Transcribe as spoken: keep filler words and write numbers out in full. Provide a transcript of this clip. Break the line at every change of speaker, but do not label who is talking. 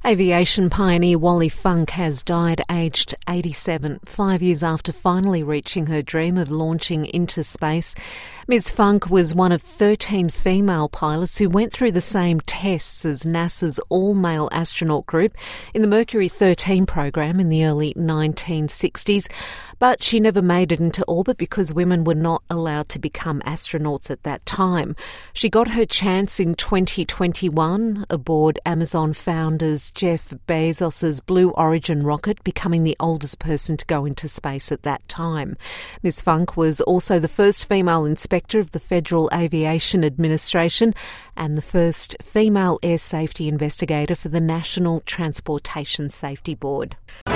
Aviation pioneer Wally Funk has died aged eighty-seven, five years after finally reaching her dream of launching into space. Miz Funk was one of thirteen female pilots who went through the same tests as NASA's all-male astronaut group in the Mercury thirteen program in the early nineteen sixties. But she never made it into orbit because women were not allowed to become astronauts at that time. She got her chance in twenty twenty-one aboard Amazon founders Jeff Bezos's Blue Origin rocket, becoming the oldest person to go into space at that time. Miz Funk was also the first female inspector of the Federal Aviation Administration and the first female air safety investigator for the National Transportation Safety Board.